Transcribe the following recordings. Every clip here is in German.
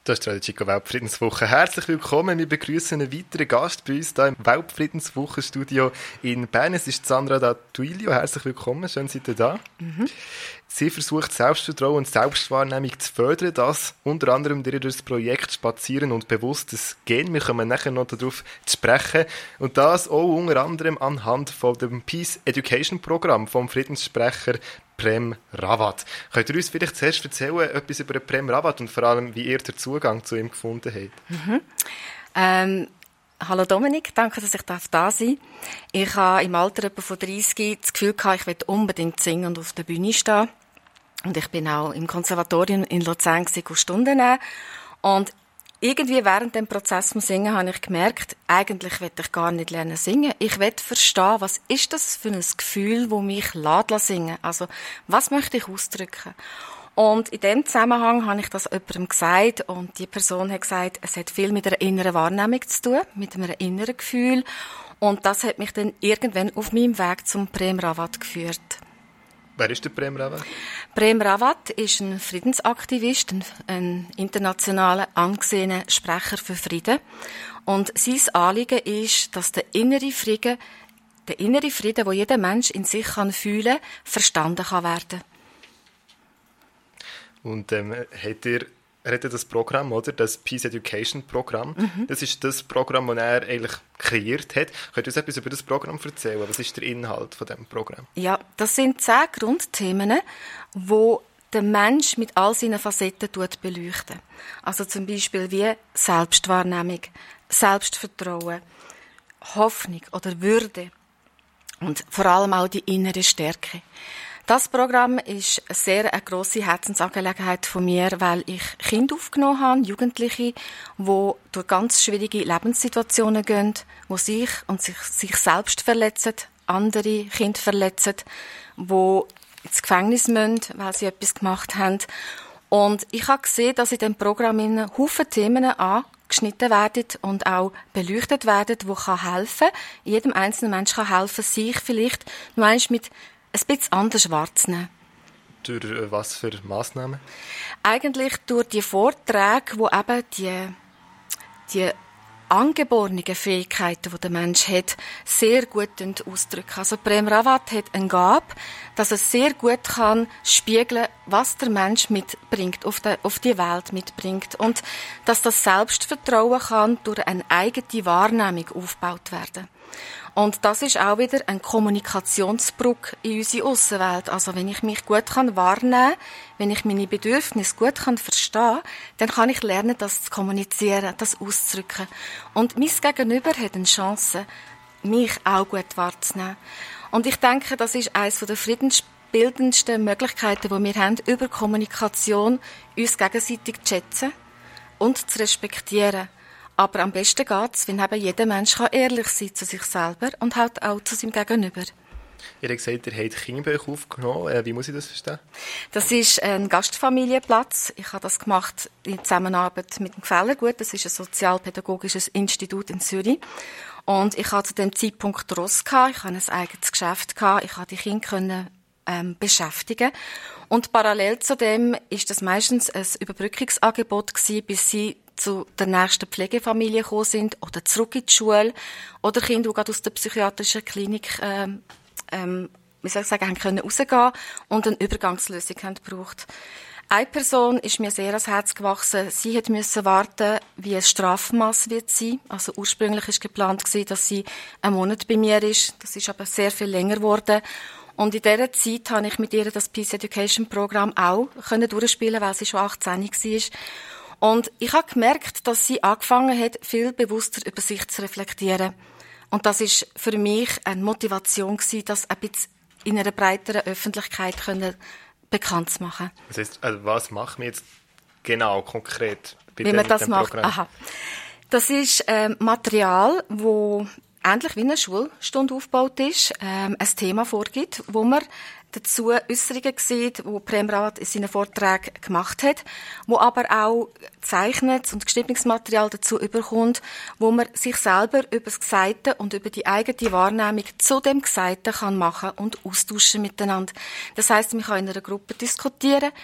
Das ist die Chico Weltfriedenswoche. Herzlich willkommen. Wir begrüßen einen weiteren Gast bei uns hier im Weltfriedenswochenstudio in Bern. Es ist Sandra D'Attuilio. Herzlich willkommen. Schön, seid ihr da. Sie versucht, Selbstvertrauen und Selbstwahrnehmung zu fördern. Das unter anderem durch das Projekt Spazieren und Bewusstes Gehen. Wir kommen nachher noch darauf zu sprechen. Und das auch unter anderem anhand von dem Peace Education Programm vom Friedenssprecher Prem Rawat. Könnt ihr uns vielleicht zuerst erzählen, etwas über Prem Rawat und vor allem, wie ihr den Zugang zu ihm gefunden habt? Hallo Dominik, danke, dass ich da sein darf. Ich habe im Alter etwa von 30 das Gefühl gehabt, ich will unbedingt singen und auf der Bühne stehen. Und ich bin auch im Konservatorium in Luzern Stunden nehmen. Und irgendwie während dem Prozess zum Singen habe ich gemerkt, eigentlich will ich gar nicht lernen singen. Ich will verstehen, was ist das für ein Gefühl, das mich lässt singen. Also, was möchte ich ausdrücken? Und in dem Zusammenhang habe ich das jemandem gesagt und die Person hat gesagt, es hat viel mit einer inneren Wahrnehmung zu tun, mit einem inneren Gefühl. Und das hat mich dann irgendwann auf meinem Weg zum Prem Rawat geführt. Wer ist der Prem Rawat? Prem Rawat ist ein Friedensaktivist, ein international angesehener Sprecher für Frieden. Und sein Anliegen ist, dass der innere Frieden, den jeder Mensch in sich fühlen kann, verstanden kann werden. Und er hat das Programm, oder? Das Peace Education Programm. Das ist das Programm, das er eigentlich kreiert hat. Könnt ihr uns etwas über das Programm erzählen? Was ist der Inhalt von diesem Programm? Ja, das sind 10 Grundthemen, die der Mensch mit all seinen Facetten beleuchten. Also zum Beispiel wie Selbstwahrnehmung, Selbstvertrauen, Hoffnung oder Würde und vor allem auch die innere Stärke. Das Programm ist eine grosse Herzensangelegenheit von mir, weil ich Kinder aufgenommen habe, Jugendliche, die durch ganz schwierige Lebenssituationen gehen, die sich selbst verletzen, andere Kinder verletzen, die ins Gefängnis müssen, weil sie etwas gemacht haben. Und ich habe gesehen, dass in diesem Programm Haufen Themen angeschnitten werden und auch beleuchtet werden, die helfen kann. Jedem einzelnen Menschen kann helfen, sich vielleicht nur einmal mit ein bisschen anders wahrzunehmen. Durch was für Massnahmen? Eigentlich durch die Vorträge, wo eben die angeborenen Fähigkeiten, die der Mensch hat, sehr gut ausdrücken. Also Prem Rawat hat eine Gabe, dass er sehr gut kann spiegeln, was der Mensch mitbringt, auf die Welt mitbringt. Und dass das Selbstvertrauen kann durch eine eigene Wahrnehmung aufgebaut werden. Und das ist auch wieder ein Kommunikationsbrücke in unsere Aussenwelt. Also wenn ich mich gut wahrnehmen kann, wenn ich meine Bedürfnisse gut verstehen kann, dann kann ich lernen, das zu kommunizieren, das auszudrücken. Und mein Gegenüber hat eine Chance, mich auch gut wahrzunehmen. Und ich denke, das ist eines der friedensbildendsten Möglichkeiten, die wir haben, über Kommunikation uns gegenseitig zu schätzen und zu respektieren. Aber am besten geht es, wenn eben jeder Mensch ehrlich sein kann zu sich selber und halt auch zu seinem Gegenüber. Ihr habt gesagt, ihr habt Kinder bei euch aufgenommen. Wie muss ich das verstehen? Das ist ein Gastfamilienplatz. Ich habe das gemacht in Zusammenarbeit mit dem Gefällergut. Das ist ein sozialpädagogisches Institut in Zürich. Und ich hatte zu dem Zeitpunkt Ross gehabt. Ich hatte ein eigenes Geschäft gehabt. Ich konnte die Kinder beschäftigen. Und parallel zu dem ist das meistens ein Überbrückungsangebot gewesen, bis sie zu der nächsten Pflegefamilie gekommen sind oder zurück in die Schule oder Kinder, die gerade aus der psychiatrischen Klinik haben können rausgehen und eine Übergangslösung haben gebraucht. Eine Person ist mir sehr ans Herz gewachsen. Sie musste warten, wie ein Strafmaß wird sein. Also ursprünglich war geplant, dass sie einen Monat bei mir ist. Das ist aber sehr viel länger geworden. Und in dieser Zeit habe ich mit ihr das Peace Education Programm auch durchspielen, weil sie schon 18 war. Und ich habe gemerkt, dass sie angefangen hat, viel bewusster über sich zu reflektieren. Und das ist für mich eine Motivation gewesen, das ein bisschen in einer breiteren Öffentlichkeit bekannt zu machen. Das heisst, was machen wir jetzt genau, konkret bei wie man das macht? Programm? Aha. Das ist Material, wo ähnlich wie eine Schulstunde aufgebaut ist, ein Thema vorgibt, wo man dazu Äusserungen sieht, die Prem Rawat in seinen Vorträgen gemacht hat, wo aber auch gezeichnet und geschriebenes Material dazu überkommt, wo man sich selber über das Gesagte und über die eigene Wahrnehmung zu dem Gesagten kann machen und austauschen miteinander. Das heisst, man kann in einer Gruppe diskutieren.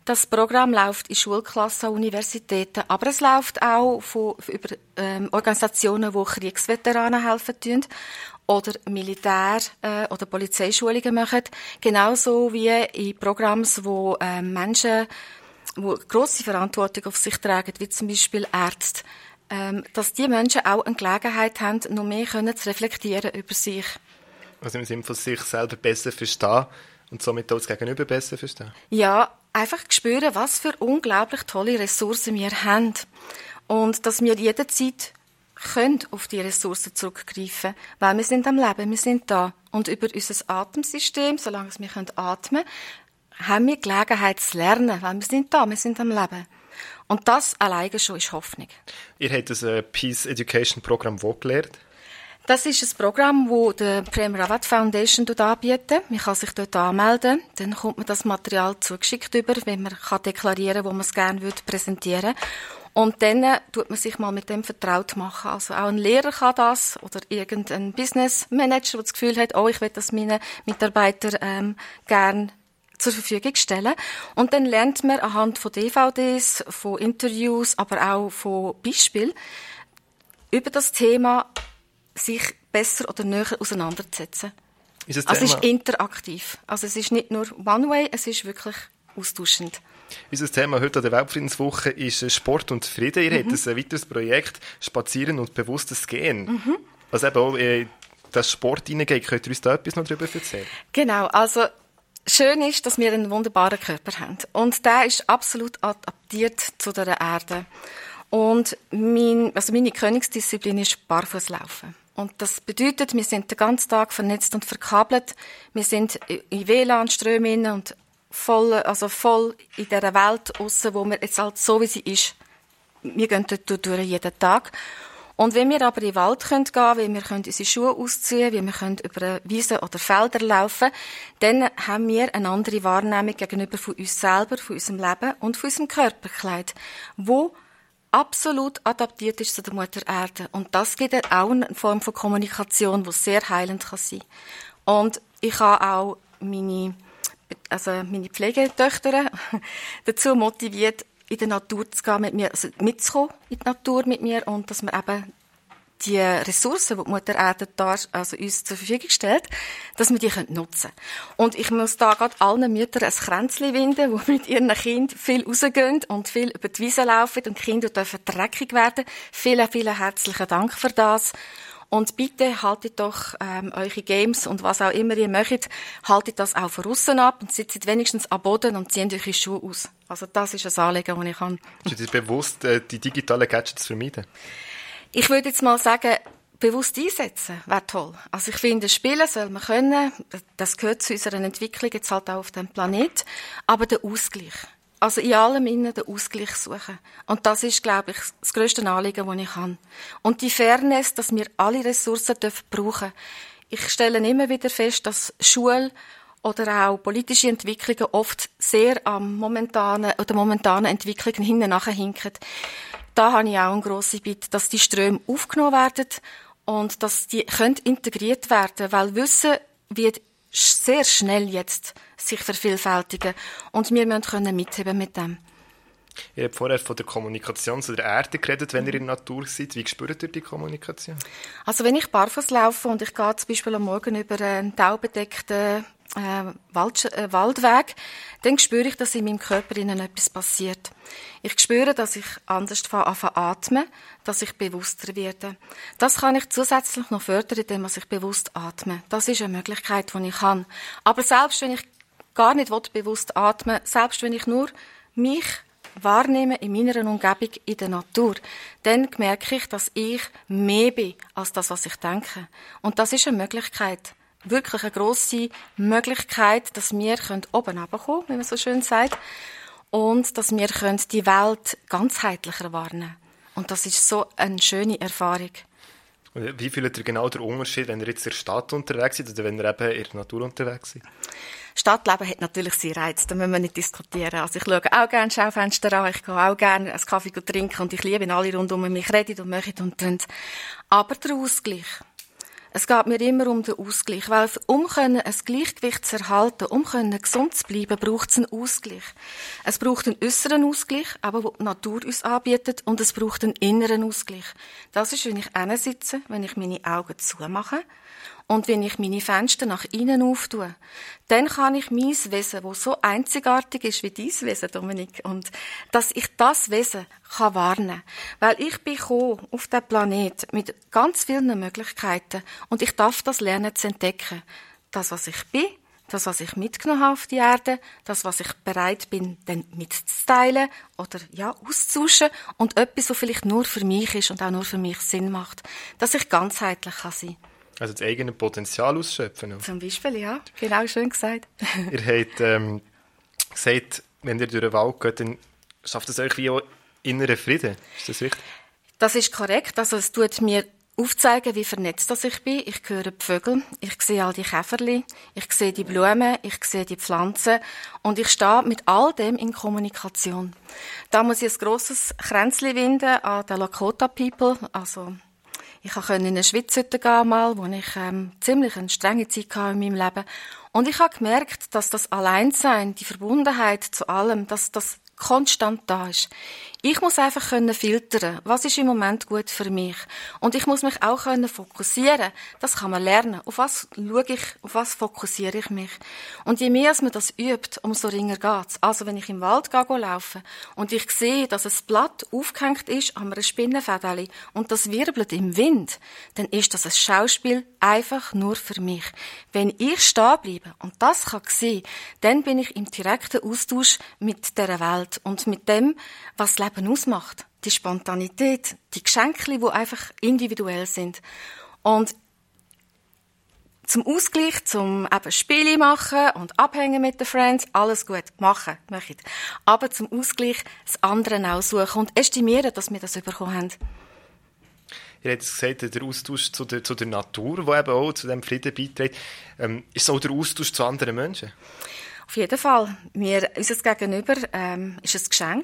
Das Programm läuft in Schulklassen, Universitäten, aber es läuft auch über Organisationen, die Kriegsveteranen helfen tun oder Militär- oder Polizeischulungen machen. Genauso wie in Programms, wo Menschen, die grosse Verantwortung auf sich tragen, wie zum Beispiel Ärzte, dass die Menschen auch eine Gelegenheit haben, noch mehr zu reflektieren über sich. Also im Sinne von sich selber besser verstehen und somit auch das Gegenüber besser verstehen? Ja, einfach spüren, was für unglaublich tolle Ressourcen wir haben. Und dass wir jederzeit können auf die Ressourcen zurückgreifen, weil wir sind am Leben, wir sind da. Und über unser Atemsystem, solange wir atmen können, haben wir Gelegenheit zu lernen, weil wir sind da, wir sind am Leben. Und das alleine schon ist Hoffnung. Ihr habt das Peace Education Programm wo gelernt? Das ist ein Programm, das die Prem Rawat Foundation anbietet. Man kann sich dort anmelden. Dann kommt man das Material zugeschickt über, wenn man deklarieren kann, wo man es gerne präsentieren würde. Und dann tut man sich mal mit dem vertraut machen. Also auch ein Lehrer kann das oder irgendein Business Manager, der das Gefühl hat, ich will das meinen Mitarbeitern gerne zur Verfügung stellen. Und dann lernt man anhand von DVDs, von Interviews, aber auch von Beispielen über das Thema sich besser oder näher auseinanderzusetzen. Es ist interaktiv. Also es ist nicht nur One-Way, es ist wirklich austauschend. Unser Thema heute an der Weltfriedenswoche ist Sport und Frieden. Ihr habt ein weiteres Projekt, Spazieren und bewusstes Gehen. Was eben auch das Sport hineingeht. Könnt ihr uns da etwas noch darüber erzählen? Genau, also schön ist, dass wir einen wunderbaren Körper haben. Und der ist absolut adaptiert zu der Erde. Und meine Königsdisziplin ist Barfußlaufen. Und das bedeutet, wir sind den ganzen Tag vernetzt und verkabelt. Wir sind in WLAN-Strömen und voll in dieser Welt aussen, wo wir jetzt halt so wie sie ist. Wir gehen dort durch jeden Tag. Und wenn wir aber in den Wald gehen können, wie wir unsere Schuhe ausziehen, wie wir über Wiesen oder Felder laufen, dann haben wir eine andere Wahrnehmung gegenüber von uns selber, von unserem Leben und von unserem Körperkleid, wo absolut adaptiert ist zu der Mutter Erde. Und das gibt auch eine Form von Kommunikation, die sehr heilend kann sein. Und ich habe auch meine Pflegetöchter dazu motiviert, in die Natur zu gehen mit mir, also mitzukommen in die Natur mit mir und dass wir eben die Ressourcen, die die Mutter Erde uns zur Verfügung stellt, dass wir die nutzen können. Und ich muss da gerade allen Müttern ein Kränzchen winden, die mit ihren Kindern viel rausgehen und viel über die Wiese laufen und die Kinder dürfen dreckig werden. Vielen, vielen herzlichen Dank für das. Und bitte haltet doch eure Games und was auch immer ihr möchtet, haltet das auch von aussen ab und sitzt wenigstens am Boden und zieht eure Schuhe aus. Also das ist ein Anliegen, das ich habe. Ist dir bewusst, die digitalen Gadgets zu vermeiden? Ich würde jetzt mal sagen, bewusst einsetzen wäre toll. Also ich finde, spielen soll man können. Das gehört zu unserer Entwicklung jetzt halt auch auf dem Planet. Aber der Ausgleich. Also in allem innen den Ausgleich suchen. Und das ist, glaube ich, das grösste Anliegen, das ich habe. Und die Fairness, dass wir alle Ressourcen brauchen dürfen. Ich stelle immer wieder fest, dass Schule oder auch politische Entwicklungen oft sehr an momentanen Entwicklungen hinten nachhinken. Da habe ich auch eine grosse Bitte, dass die Ströme aufgenommen werden und dass die integriert werden können, weil Wissen wird sehr schnell jetzt sich vervielfältigen und wir müssen mitheben mit dem. Ihr habt vorher von der Kommunikation zu der Erde geredet, wenn ihr in der Natur seid. Wie spürt ihr die Kommunikation? Also wenn ich barfuß laufe und ich gehe zum Beispiel am Morgen über einen taubedeckten Waldweg, dann spüre ich, dass in meinem Körper etwas passiert. Ich spüre, dass ich anders anfange atmen, dass ich bewusster werde. Das kann ich zusätzlich noch fördern, indem ich bewusst atme. Das ist eine Möglichkeit, die ich habe. Aber selbst wenn ich gar nicht bewusst atmen, selbst wenn ich nur mich wahrnehme in meiner Umgebung, in der Natur, dann merke ich, dass ich mehr bin als das, was ich denke. Und das ist eine Möglichkeit. Wirklich eine grosse Möglichkeit, dass wir oben runterkommen, wie man so schön sagt, und dass wir die Welt ganzheitlicher wahrnehmen. Und das ist so eine schöne Erfahrung. Wie fühlt ihr genau den Unterschied, wenn ihr jetzt in der Stadt unterwegs seid oder wenn ihr eben in der Natur unterwegs seid? Stadtleben hat natürlich seinen Reiz, da müssen wir nicht diskutieren. Also ich schaue auch gerne Schaufenster an, ich gehe auch gerne einen Kaffee trinken und ich liebe, wenn alle rund um mich reden und machen und tun. Aber der Ausgleich, Es geht mir immer um den Ausgleich, weil um ein Gleichgewicht zu erhalten, um gesund zu bleiben, braucht es einen Ausgleich. Es braucht einen äußeren Ausgleich, aber den die Natur uns anbietet, und es braucht einen inneren Ausgleich. Das ist, wenn ich hinsitze, wenn ich meine Augen zumache und wenn ich meine Fenster nach innen auftue. Dann kann ich mein Wesen, das so einzigartig ist wie dein Wesen, Dominik, und dass ich das Wesen kann warnen. Weil ich bin gekommen auf den Planet mit ganz vielen Möglichkeiten und ich darf das lernen zu entdecken. Das, was ich bin, das, was ich mitgenommen habe auf die Erde, das, was ich bereit bin, dann mitzuteilen oder auszutauschen, und etwas, was vielleicht nur für mich ist und auch nur für mich Sinn macht. Dass ich ganzheitlich sein kann. Also das eigene Potenzial ausschöpfen. Auch. Zum Beispiel, ja. Genau, schön gesagt. Ihr habt gesagt, wenn ihr durch den Wald geht, dann schafft es euch wie auch inneren Frieden. Ist das richtig? Das ist korrekt. Also es tut mir aufzeigen, wie vernetzt ich bin. Ich höre die Vögel, ich sehe all die Käferli, ich sehe die Blumen, ich sehe die Pflanzen und ich stehe mit all dem in Kommunikation. Da muss ich ein grosses Kränzchen winden an den Lakota People, also ich konnte in eine Schwitzhütte gehen, wo ich ziemlich eine strenge Zeit hatte in meinem Leben. Und ich habe gemerkt, dass das Alleinsein, die Verbundenheit zu allem, dass das konstant da ist. Ich muss einfach filtern, was ist im Moment gut für mich. Und ich muss mich auch fokussieren. Das kann man lernen. Auf was schaue ich, auf was fokussiere ich mich. Und je mehr man das übt, umso ringer geht's. Also wenn ich im Wald laufe und ich sehe, dass ein Blatt aufgehängt ist an einem Spinnenfädeli und das wirbelt im Wind, dann ist das ein Schauspiel einfach nur für mich. Wenn ich stehen bleibe und das kann sehen, dann bin ich im direkten Austausch mit dieser Welt und mit dem, was das Leben ausmacht. Die Spontanität, die Geschenke, die einfach individuell sind. Und zum Ausgleich, zum eben Spiele machen und abhängen mit den Friends, alles gut, machen. Aber zum Ausgleich das andere auch suchen und estimieren, dass wir das bekommen haben. Ihr habt gesagt, der Austausch zu der Natur, der eben auch zu diesem Frieden beiträgt. Ist es auch der Austausch zu anderen Menschen? Auf jeden Fall. Unser Gegenüber ist ein Geschenk.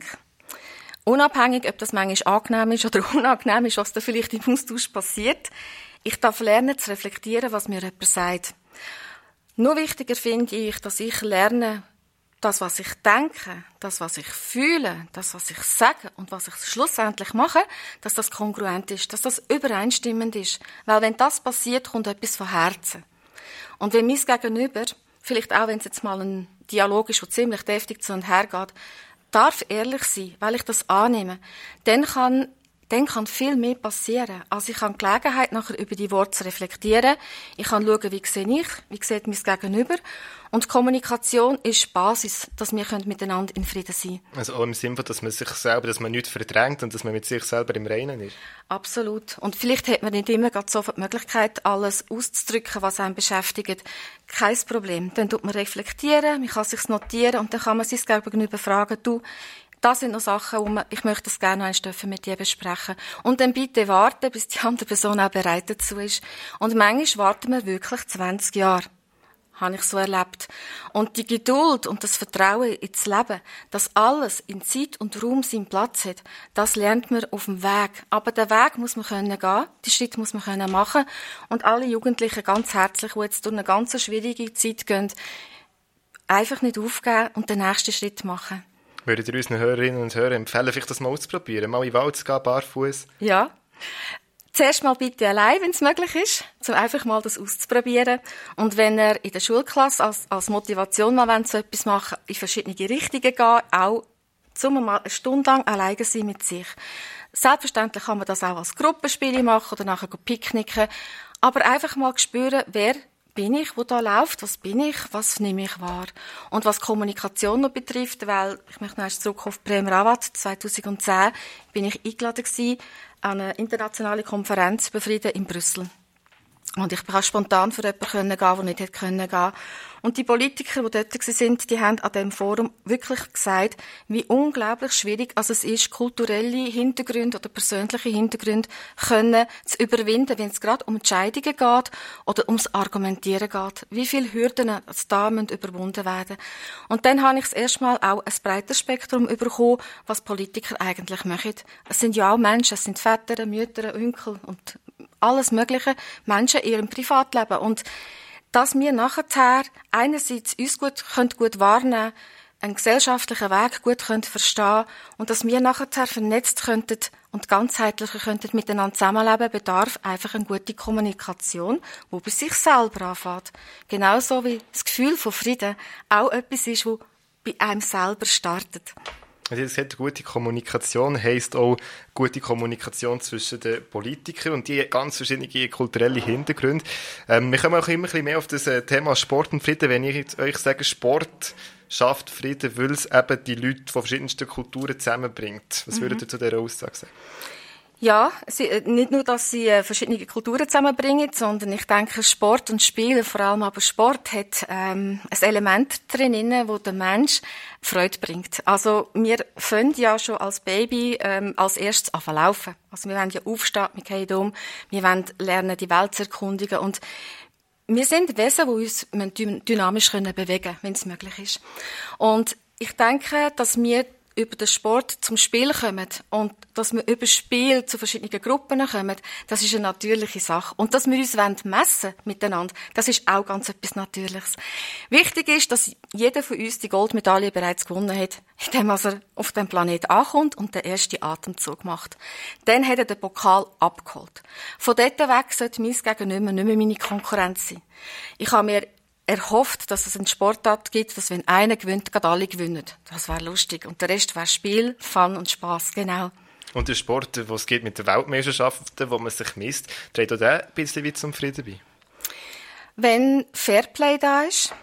Unabhängig, ob das manchmal angenehm ist oder unangenehm ist, was da vielleicht im Austausch passiert. Ich darf lernen zu reflektieren, was mir jemand sagt. Nur wichtiger finde ich, dass ich lerne, das, was ich denke, das, was ich fühle, das, was ich sage und was ich schlussendlich mache, dass das kongruent ist, dass das übereinstimmend ist. Weil wenn das passiert, kommt etwas von Herzen. Und wenn mein Gegenüber, vielleicht auch wenn es jetzt mal ein Dialog ist, der ziemlich deftig zu und her geht, darf ehrlich sein, weil ich das annehme, dann kann viel mehr passieren. Also ich habe Gelegenheit, nachher über die Worte zu reflektieren. Ich kann schauen, wie sehe ich, wie sieht mein Gegenüber. Und Kommunikation ist die Basis, dass wir miteinander in Frieden sein können. Also auch im Sinne, dass man sich selber, dass man nichts verdrängt und dass man mit sich selber im Reinen ist. Absolut. Und vielleicht hat man nicht immer sofort die Möglichkeit, alles auszudrücken, was einen beschäftigt. Kein Problem. Dann tut man reflektieren, man kann sich notieren und dann kann man sich gegenüber fragen, du, das sind noch Sachen, ich möchte das gerne noch einmal mit dir besprechen. Und dann bitte warten, bis die andere Person auch bereit dazu ist. Und manchmal warten wir wirklich 20 Jahre. Habe ich so erlebt. Und die Geduld und das Vertrauen ins Leben, dass alles in Zeit und Raum seinen Platz hat, das lernt man auf dem Weg. Aber den Weg muss man gehen, die Schritte muss man machen. Und alle Jugendlichen ganz herzlich, die jetzt durch eine ganz schwierige Zeit gehen, einfach nicht aufgeben und den nächsten Schritt machen. Würdet ihr unseren Hörerinnen und Hörern empfehlen, vielleicht das mal auszuprobieren? Mal in den Wald zu gehen, barfuß? Ja. Zuerst mal bitte allein, wenn es möglich ist, um einfach mal das auszuprobieren. Und wenn ihr in der Schulklasse als Motivation mal so etwas machen, in verschiedene Richtungen gehen, auch mal eine Stunde lang alleine sein mit sich. Selbstverständlich kann man das auch als Gruppenspiele machen oder nachher picknicken. Aber einfach mal spüren, wer bin ich, wo da läuft, was bin ich, was nehme ich wahr. Und was Kommunikation noch betrifft, weil, ich möchte noch zurück auf Bremer Avat, 2010 bin ich eingeladen gewesen, an eine internationale Konferenz über Frieden in Brüssel. Und ich bin spontan für jemanden gehen, der nicht gehen konnte. Und die Politiker, die dort waren, die haben an diesem Forum wirklich gesagt, wie unglaublich schwierig es ist, kulturelle Hintergründe oder persönliche Hintergründe zu überwinden, wenn es gerade um Entscheidungen geht oder ums Argumentieren geht. Wie viele Hürden da überwunden werden. Und dann habe ich das erste Mal auch ein breites Spektrum bekommen, was Politiker eigentlich machen. Es sind ja auch Menschen, es sind Väter, Mütter, Onkel und alles Mögliche, Menschen in ihrem Privatleben. Und dass wir nachher einerseits uns gut wahrnehmen, einen gesellschaftlichen Weg gut verstehen können und dass wir nachher vernetzt könnten und ganzheitlicher könnten miteinander zusammenleben, bedarf einfach eine gute Kommunikation, die bei sich selber anfängt. Genauso wie das Gefühl von Frieden auch etwas ist, das bei einem selber startet. Also ihr sagt, gute Kommunikation heisst auch gute Kommunikation zwischen den Politikern und die ganz verschiedene kulturelle Hintergründe. Wir kommen auch immer ein bisschen mehr auf das Thema Sport und Frieden. Wenn ich jetzt euch sage, Sport schafft Frieden, weil es eben die Leute von verschiedensten Kulturen zusammenbringt. Was würdet ihr zu dieser Aussage sagen? Ja, nicht nur, dass sie verschiedene Kulturen zusammenbringen, sondern ich denke, Sport und Spiel, vor allem aber Sport, hat ein Element drin, wo der Mensch Freude bringt. Also wir fangen ja schon als Baby als erstes an zu laufen. Also wir wollen ja aufstehen, wir gehen um, wir wollen lernen, die Welt zu erkundigen und wir sind Wesen, die uns dynamisch bewegen können, wenn es möglich ist. Und ich denke, dass wir über den Sport zum Spiel kommen und dass wir über Spiel zu verschiedenen Gruppen kommen, das ist eine natürliche Sache. Und dass wir uns messen miteinander, das ist auch ganz etwas Natürliches. Wichtig ist, dass jeder von uns die Goldmedaille bereits gewonnen hat, indem er auf dem Planeten ankommt und den ersten Atemzug macht. Dann hat er den Pokal abgeholt. Von dort weg sollte mein Gegenüber nicht mehr meine Konkurrenz sein. Ich habe mir erhofft, dass es einen Sportart gibt, dass wenn einer gewinnt, gerade alle gewinnen. Das wäre lustig. Und der Rest wäre Spiel, Fun und Spass, genau. Und der Sport, wo es geht mit den Weltmeisterschaften, wo man sich misst, trägt auch der ein bisschen wie zum Frieden bei? Wenn Fairplay da ist,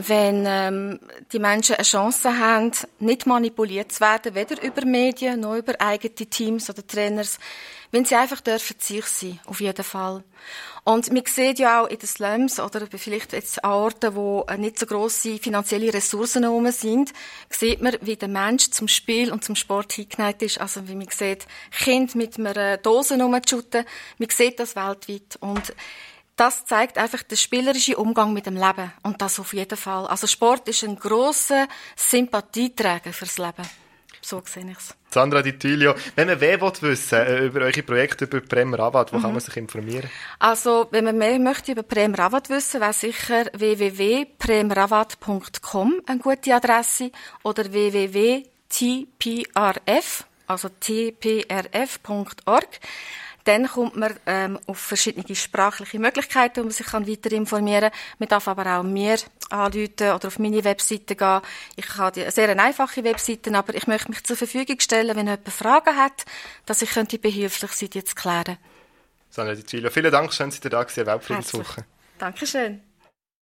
wenn die Menschen eine Chance haben, nicht manipuliert zu werden, weder über Medien noch über eigene Teams oder Trainers, wenn sie einfach dürfen sich sein, auf jeden Fall. Und man sieht ja auch in den Slums oder vielleicht jetzt an Orten, wo nicht so grosse finanzielle Ressourcen herum sind, sieht man, wie der Mensch zum Spiel und zum Sport hingeneigt ist. Also wie man sieht, Kinder mit einer Dose rumschütten, man sieht das weltweit. Und das zeigt einfach den spielerischen Umgang mit dem Leben. Und das auf jeden Fall. Also Sport ist ein grosser Sympathieträger fürs Leben. So sehe ich es. Sandra Di Tullio, wenn man mehr wissen über eure Projekte, über Prem Rawat, wo kann man sich informieren? Also, wenn man mehr möchte über Prem Rawat wissen, wäre sicher www.premrawat.com eine gute Adresse oder www.tprf, also tprf.org. Dann kommt man auf verschiedene sprachliche Möglichkeiten, wo man sich weiter informieren kann. Man darf aber auch mir anrufen oder auf meine Webseite gehen. Ich habe eine sehr einfache Webseite, aber ich möchte mich zur Verfügung stellen, wenn jemand Fragen hat, dass ich behilflich sein, die zu klären. Sandra Di Tullio, vielen Dank, schön, dass ihr da gewesen, Weltfriedenswoche. Dankeschön.